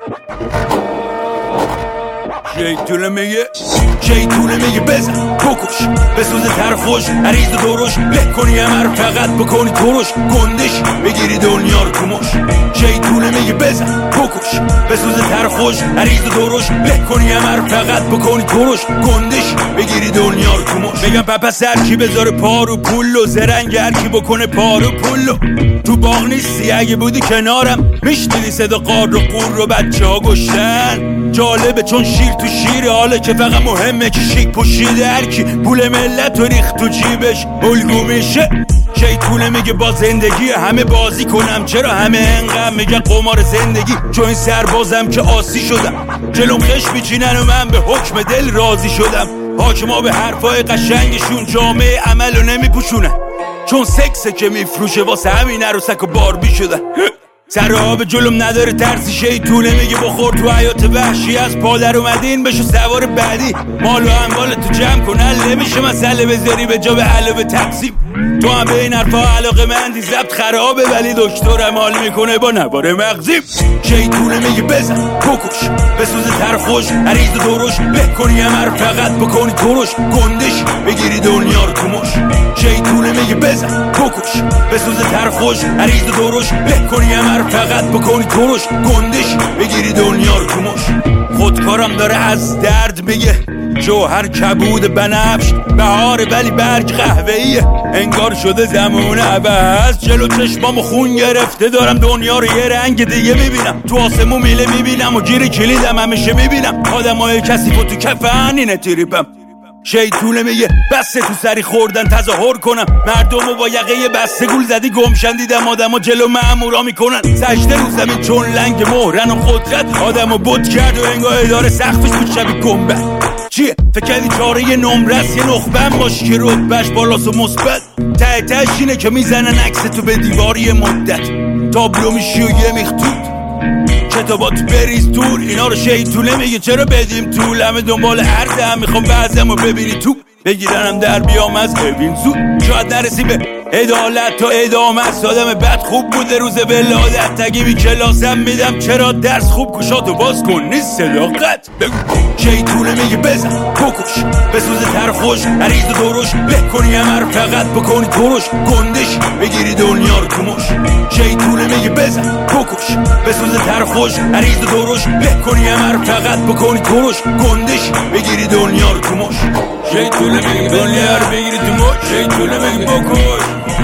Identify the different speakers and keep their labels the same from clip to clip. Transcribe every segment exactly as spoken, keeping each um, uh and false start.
Speaker 1: شیطونه میگه شیطونه میگه بزن بکش بسوز تر خوش عریض دروش له کنی همه فقط بکنی تروش گندش بگیری دنیا رو کمش شیطونه میگه بزن بکش بسوز تر خوش عریض دروش له کنی همه فقط بکنی تروش گندش بگیری دنیا رو کمش میگم پپس هر کی بذاره پارو پولو زرنگ هر کی بکنه پارو پولو تو باغ نیستی اگه بودی کنارم میشنیدی صدا قار رو قور رو بچه ها گشتن جالبه چون شیر تو شیر حاله که فقط مهمه که شیک پوشیده هر کی پول ملت و ریخت تو جیبش الگو میشه شیطونه میگه با زندگی همه بازی کنم چرا همه انقدر میگن قمار زندگی چون این سربازم که آسی شدم جلوم خش میچینن و من به حکم دل راضی شدم حاکما به حرفای قشنگشون جامعه عملو نمیپوشونن چون سکسه که میفروشه واسه همین عروسک و باربی شدن سر آب جلوم نداره ترسی شیطونه میگه بخور تو حیات وحشی از پادر اومدین بشو سوار بعدی مال و اموال تو جمع کن حل نمیشه مسئله بذاری به جا به علاوه تقسیم تو هم به این حرفا علاقه مندی ضبط خرابه ولی دکترم حال میکنه با نوار مغزیم شیطونه میگه بزن بکش بسوز تر خوش عریض دروش له کنی همه فقط بکنی تروش گندش بگیری دنیا رو کمش شیطونه میگه بزن بکش بسوز تر خوش عریض دروش له کنی همه فقط بکنی تروش گندش بگیری دنیا رو کمش خودکارم داره از درد میگه جوهر کبود بنفش بهاره ولی برگ قهوه‌ایه انگار شده زمان عوض جلو چشمامو خون گرفته دارم دنیا رو یه رنگ دیگه میبینم تو آسمون میله میبینم و گیر کلیدم همیشه میبینم آدمای کثیف و تو کفن اینه تریپم شیطونه میگه بسه تو سری خوردن تظاهر کنم مردم و با یقه بسته گول زدی گمشن دیدم آدم ها جلو مامورا میکنن سجده رو زمین چون لنگ مهرن و قدرت آدم ها بود کرد و انگاه اداره سقفش بود شبی گنبه چیه؟ فکر کردی چاره یه نمرس یه نخبه باش که رتبهش بالاست و مثبت ته تهش اینه که میزنن عکس تو به دیواری مدت تابلو میشی و یه میختود کتابات بریز دور اینا رو شیطونه میگه چرا بدیم طول همه دنبال عرضه هم میخوام بعضم رو ببینی تو بگیرنم در بیام از ببین زود شاید نرسی به عدالت تا ادامه است آدم بد خوب بوده روز ولادت تگی بی کلاسم میدم چرا درس خوب کشاتو باز کن نیست صداقت بگو شیطونه میگه بزن بکش بسوز تر خوش عریض دروش له کنی همه فقط بکنی تروش گندش بگیری دنیا رو کمش شیطونه میگه بزن بکش بسوز تر خوش عریض دروش له کنی همه فقط بکنی تروش گندش بگیری دنیا رو کمش شیطونه میگه دنیا رو بگیری تو مش شیطونه میگه بکش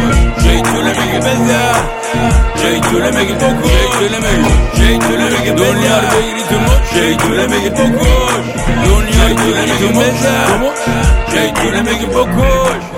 Speaker 1: شیطونه میگه بزن شیطونه میگه بکش شیطونه میگه شیطونه میگه دنیا رو بگیری تو مش شیطونه میگه بکش دنیا رو بگیری تو مش شیطونه میگه بکش